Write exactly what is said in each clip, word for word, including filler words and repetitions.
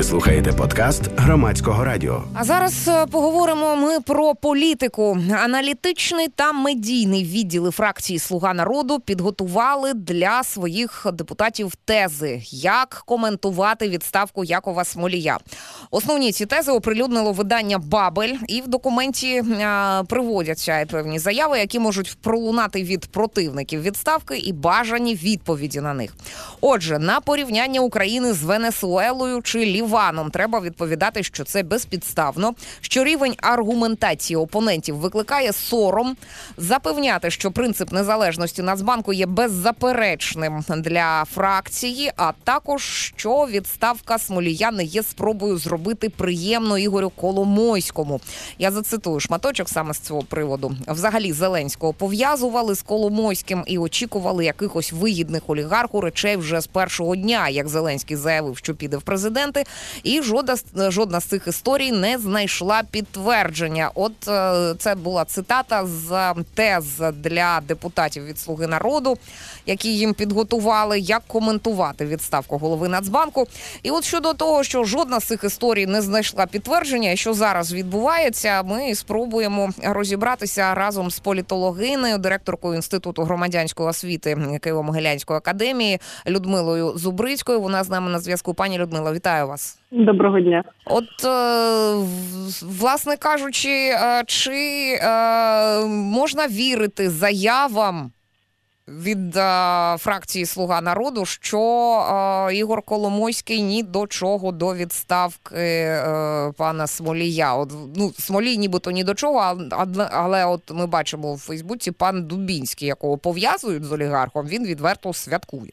Ви слухаєте подкаст Громадського радіо. А зараз поговоримо ми про політику. Аналітичний та медійний відділи фракції «Слуга народу» підготували для своїх депутатів тези, як коментувати відставку Якова Смолія. Основні ці тези оприлюднило видання «Бабель», і в документі а, приводяться певні заяви, які можуть пролунати від противників відставки і бажані відповіді на них. Отже, на порівняння України з Венесуелою чи Ліваном треба відповідати, що це безпідставно, що рівень аргументації опонентів викликає сором, запевняти, що принцип незалежності Нацбанку є беззаперечним для фракції, а також, що відставка Смолія не є спробою зробити приємно Ігорю Коломойському. Я зацитую шматочок саме з цього приводу. Взагалі Зеленського пов'язували з Коломойським і очікували якихось вигідних олігарху речей вже з першого дня, як Зеленський заявив, що піде в президенти, і жодна, жодна з цих історій не знайшла підтвердження. От це була цитата з тез для депутатів від «Слуги народу», які їм підготували, як коментувати відставку голови Нацбанку. І от щодо того, що жодна з цих історій не знайшла підтвердження, і що зараз відбувається, ми спробуємо розібратися разом з політологинею, директоркою Інституту громадянської освіти Києво-Могилянської академії Людмилою Зубрицькою. Вона з нами на зв'язку. Пані Людмила, вітаю вас. Доброго дня. От, власне кажучи, чи можна вірити заявам від фракції «Слуга народу», що Ігор Коломойський ні до чого до відставки пана Смолія? От, ну, Смолій нібито ні до чого, але от ми бачимо у Фейсбуці пан Дубінський, якого пов'язують з олігархом, він відверто святкує.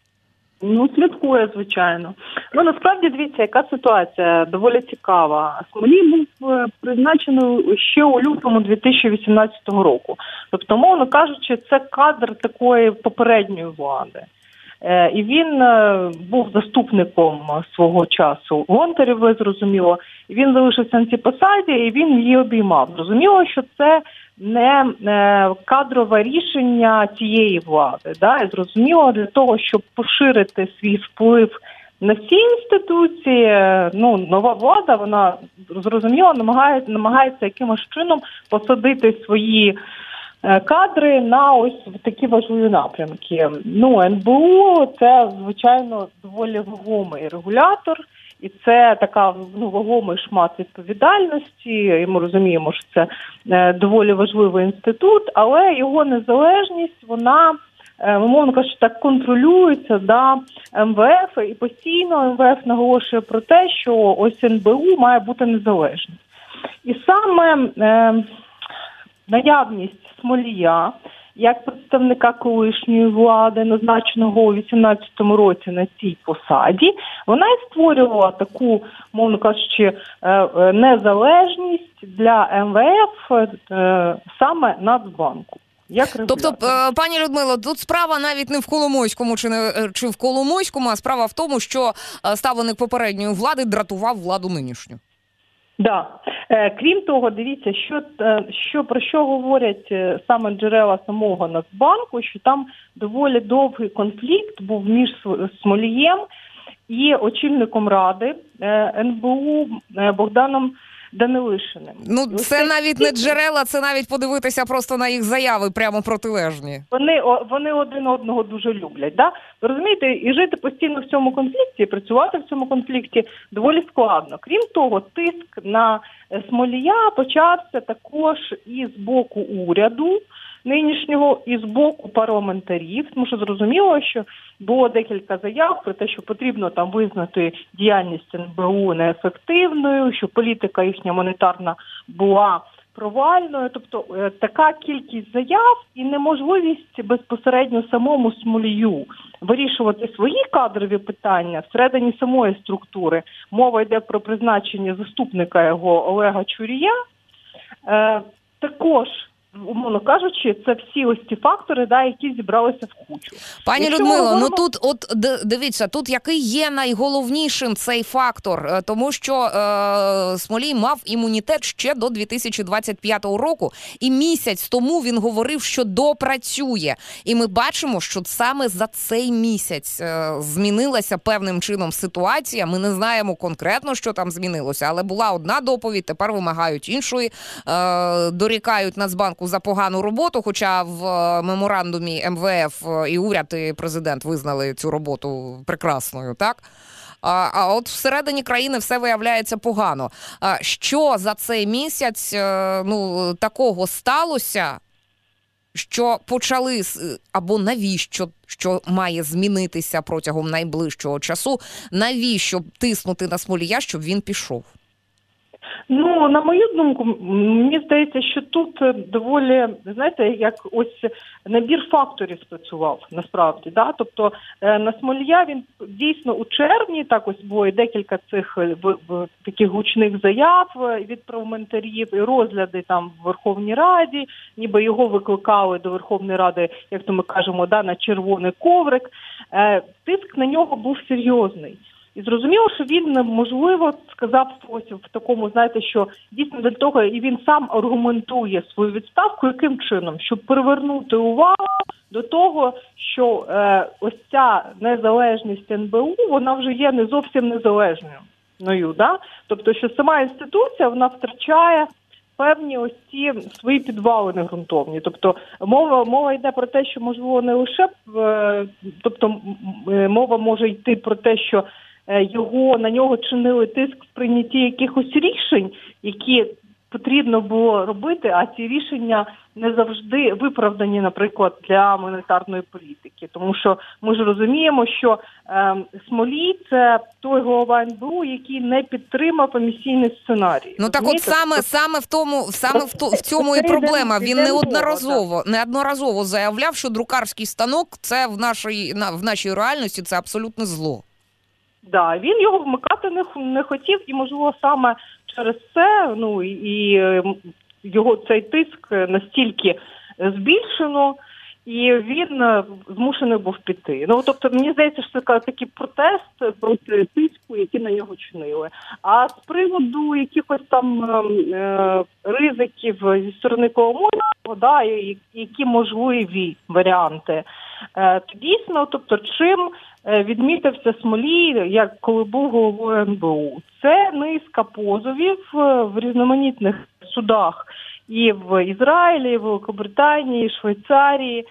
Ну, святкує, звичайно. Ну, насправді, дивіться, яка ситуація доволі цікава. Смолій був призначений ще у лютому дві тисячі вісімнадцятого року. Тобто, мовно кажучи, це кадр такої попередньої влади. І він був заступником свого часу Гонтарєвої, зрозуміло. І він залишився на цій посаді, і він її обіймав. Зрозуміло, що це не кадрове рішення цієї влади. Да? І зрозуміло, для того, щоб поширити свій вплив на всі інституції, ну, нова влада, вона, зрозуміло, намагається, намагається якимось чином посадити свої кадри на ось такі важливі напрямки. Ну, ен бе у – це, звичайно, доволі вагомий регулятор, і це така, ну, вагомий шмат відповідальності, і ми розуміємо, що це е, доволі важливий інститут, але його незалежність, вона, е, мовно кажучи, так контролюється, да, ем ве еф, і постійно ем ве еф наголошує про те, що ось ен бе у має бути незалежність. І саме е, наявність Смолія, як представника колишньої влади, назначеного у вісімнадцятому році на цій посаді, вона і створювала таку, мовно кажучи, незалежність для ем ве еф саме Нацбанку. Як тобто, пані Людмило, тут справа навіть не в Коломойському чи, не, чи в Коломойському, а справа в тому, що ставленик попередньої влади дратував владу нинішню. Да. Крім того, дивіться, що, що про що говорять саме джерела самого Нацбанку, що там доволі довгий конфлікт був між Смолієм і очільником ради ен бе у Богданом Данилишиним. Ну, це навіть не джерела, це навіть подивитися просто на їх заяви прямо протилежні. Вони, вони один одного дуже люблять, да? Ви розумієте, і жити постійно в цьому конфлікті, і працювати в цьому конфлікті доволі складно. Крім того, тиск на Смолія почався також і з боку уряду нинішнього, і з боку парламентарів, тому що зрозуміло, що було декілька заяв про те, що потрібно там визнати діяльність ен бе у неефективною, що політика їхня монетарна була провальною. Тобто така кількість заяв і неможливість безпосередньо самому Смолію вирішувати свої кадрові питання всередині самої структури. Мова йде про призначення заступника його Олега Чурія. Е, також умовно кажучи, це всі ось ті фактори, да, які зібралися в кучу. Пані Якщо Людмило, говоримо... ну тут, от дивіться, тут який є найголовнішим цей фактор, тому що е, Смолій мав імунітет ще до дві тисячі двадцять п'ятого року, і місяць тому він говорив, що допрацює. І ми бачимо, що саме за цей місяць е, змінилася певним чином ситуація. Ми не знаємо конкретно, що там змінилося, але була одна доповідь, тепер вимагають іншої, е, дорікають Нацбанку за погану роботу, хоча в меморандумі ем ве еф і уряд, і президент визнали цю роботу прекрасною, так? А, а от всередині країни все виявляється погано. А що за цей місяць, ну, такого сталося, що почали, або навіщо, що має змінитися протягом найближчого часу, навіщо тиснути на Смолія, щоб він пішов? Ну, на мою думку, мені здається, що тут доволі, знаєте, як ось набір факторів спрацював, насправді, да? Тобто на Смолія він дійсно у червні, так ось було і декілька цих в, в, таких гучних заяв від парламентарів, і розгляди там в Верховній Раді, ніби його викликали до Верховної Ради, як то ми кажемо, да, на червоний коврик. Е, тиск на нього був серйозний. І зрозуміло, що він, можливо, сказав ось в такому, знаєте, що дійсно для того, і він сам аргументує свою відставку, яким чином, щоб привернути увагу до того, що е, ось ця незалежність ен бе у, вона вже є не зовсім незалежною. Да? Тобто, що сама інституція, вона втрачає певні ось ці свої підвалини ґрунтовні. Тобто мова, мова йде про те, що, можливо, не лише, е, тобто мова може йти про те, що його, на нього чинили тиск в прийнятті якихось рішень, які потрібно було робити, а ці рішення не завжди виправдані, наприклад, для монетарної політики. Тому що ми ж розуміємо, що е, Смолій – це той голова ен бе у, який не підтримав емісійний сценарій. Ну так от саме, саме в тому, саме в, то, в цьому і проблема. Він неодноразово, неодноразово заявляв, що друкарський станок – це в нашій, на, в нашій реальності це абсолютне зло. Да, він його вмикати не, не хотів, і, можливо, саме через це, ну, і його цей тиск настільки збільшено, і він змушений був піти. Ну, тобто, мені здається, що це такий протест проти тиску, який на нього чинили. А з приводу якихось там е, ризиків зі сторони Коломойського, да, які можливі варіанти, е, то дійсно, тобто, чим відмітився Смолій, як коли був головою ен бе у. Це низка позовів в різноманітних судах і в Ізраїлі, і в Великобританії, і Швейцарії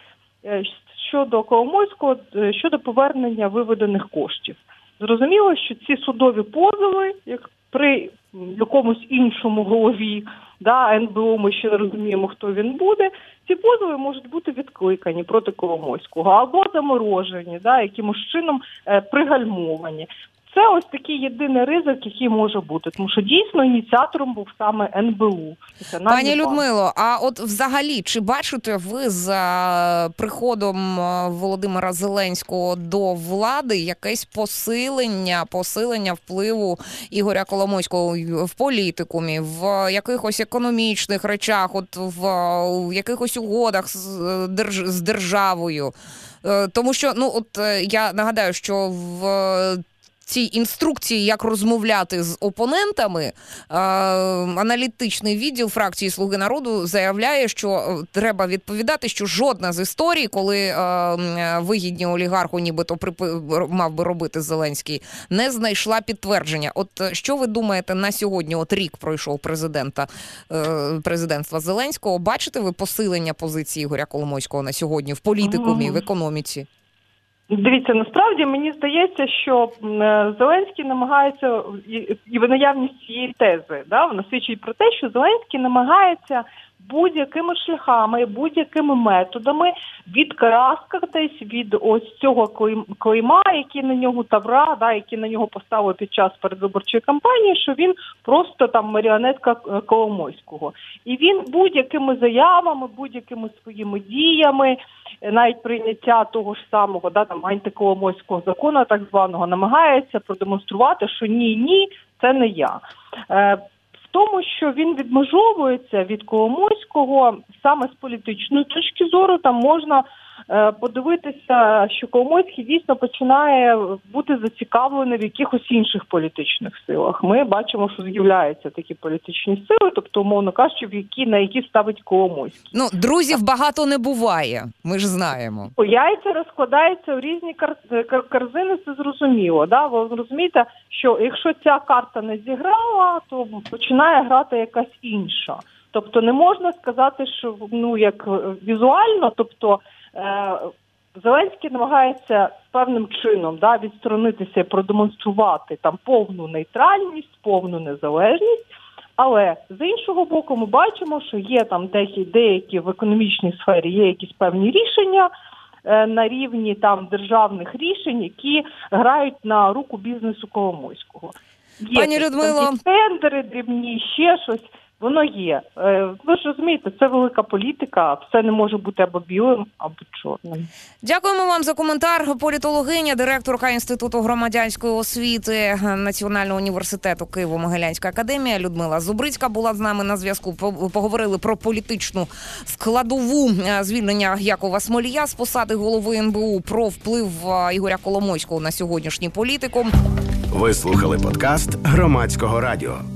щодо Коломойського, щодо повернення виведених коштів. Зрозуміло, що ці судові позови, як при якомусь іншому голові, да, ен бе у, ми ще не розуміємо, хто він буде, ці позови можуть бути відкликані проти Коломойського або заморожені, да, якимось чином е, пригальмовані. Це ось такий єдиний ризик, який може бути, тому що дійсно ініціатором був саме ен бе у. Пані Людмило, а от взагалі, чи бачите ви за приходом Володимира Зеленського до влади якесь посилення, посилення впливу Ігоря Коломойського в політикумі, в якихось економічних речах, от в, в якихось угодах з, держ, з державою? Тому що, ну от я нагадаю, що в цій інструкції, як розмовляти з опонентами, е, аналітичний відділ фракції «Слуги народу» заявляє, що треба відповідати, що жодна з історій, коли е, вигідні олігарху нібито припи... мав би робити Зеленський, не знайшла підтвердження. От що ви думаєте на сьогодні? От рік пройшов президента, е, президентства Зеленського. Бачите ви посилення позиції Ігоря Коломойського на сьогодні в політикумі, в економіці? Дивіться, насправді мені здається, що Зеленський намагається, і в наявність цієї тези, да, вона свідчить про те, що Зеленський намагається будь-якими шляхами, будь-якими методами відкараскатись від ось цього клейма, який на нього тавра, да, який на нього поставили під час передвиборчої кампанії, що він просто там маріонетка Коломойського. І він будь-якими заявами, будь-якими своїми діями, навіть прийняття того ж самого, да, там антиколомойського закону, так званого, намагається продемонструвати, що ні-ні, це не я. Е, В тому, що він відмежовується від Коломойського саме з політичної точки зору. Там можна е, подивитися, що Коломойський дійсно починає бути зацікавлений в якихось інших політичних силах. Ми бачимо, що з'являються такі політичні сили, тобто, умовно кажучи, в які, на які ставить Коломойський. Ну, друзів багато не буває, ми ж знаємо. Яйця розкладаються в різні кар... кар... корзини, це зрозуміло. Да? Ви розумієте, що якщо ця карта не зіграла, то починає грати якась інша. Тобто не можна сказати, що ну як візуально, тобто е... Зеленський намагається певним чином да, відсторонитися і продемонструвати там повну нейтральність, повну незалежність. Але з іншого боку ми бачимо, що є там деякі, деякі в економічній сфері є якісь певні рішення е, на рівні там державних рішень, які грають на руку бізнесу Коломойського. Є Пані Людмило, тендери, дрібні, ще щось. Воно є. Ви ж розумієте, це велика політика, все не може бути або білим, або чорним. Дякуємо вам за коментар. Політологиня, директорка Інституту громадянської освіти Національного університету Києво-Могилянська академія Людмила Зубрицька була з нами на зв'язку. Поговорили про політичну складову звільнення Якова Смолія з посади голови ен бе у, про вплив Ігоря Коломойського на сьогоднішній політикум. Ви слухали подкаст Громадського радіо.